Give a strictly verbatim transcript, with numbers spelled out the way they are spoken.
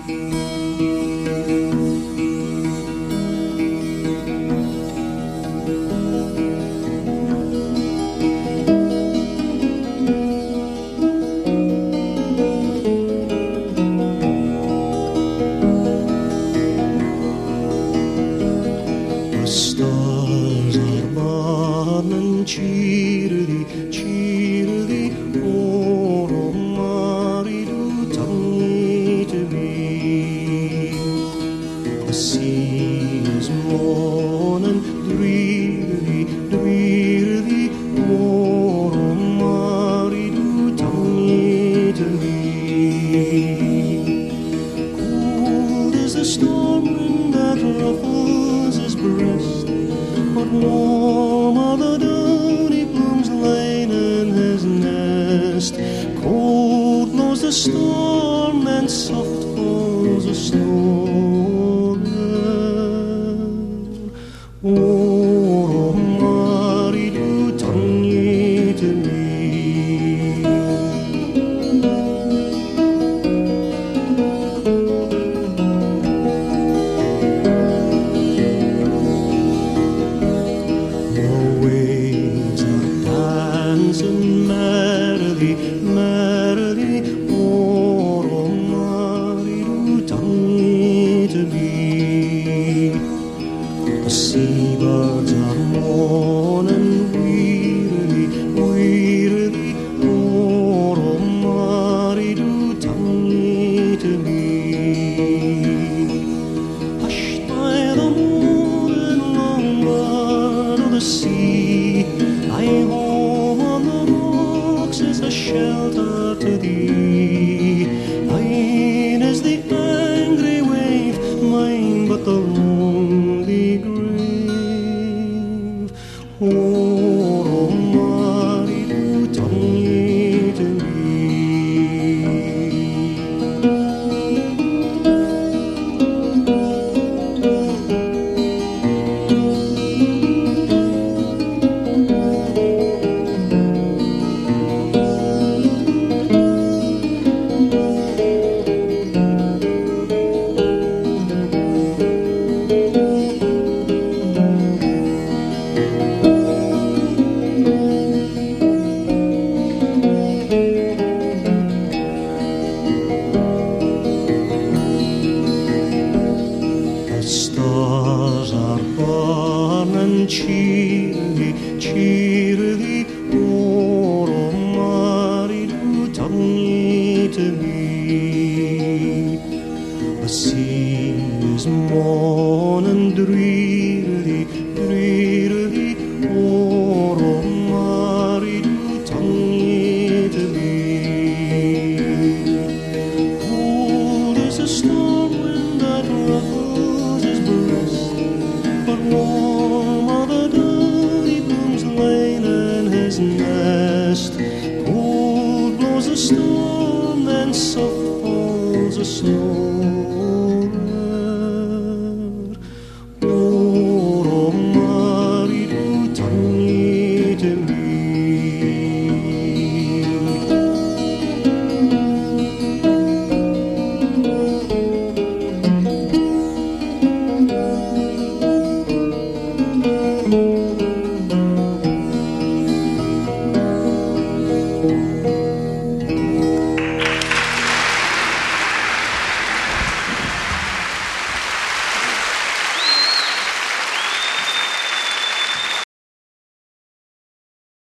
Stars are burning cheerily, cheerily, oh, oh, Mary, do tell me to be. The sea is moaning drearily, drearily, oh, oh, Mary, do tell me to be. Cold is the storm wind that ruffles his breast, but warm are the downy plumes lying in his nest. Cold blows the storm and soft falls the snow there. Oh, Mary, do turn ye to me. Dancing merrily, merrily, oh, oh, Mary, do turn ye to me. The seabirds are mourning wearily, wearily, oh, oh, Mary, do turn ye to me. Hushed by the moon and long bird of the sea, I home on the rocks is a shelter to thee. Thine is the angry wave, mine but the lonely grave. Oh, Mary, do turn ye to me. Stars are burning cheerily, cheerily, oh, oh, Mary, do turn ye to me. The sea is moaning drearily, drearily, oh, oh, Mary, do turn ye to me. Cold is the storm wind that ruffles his breast, but warm are the downy plumes lying in his nest. Cold blows the storm and soft falls the snow.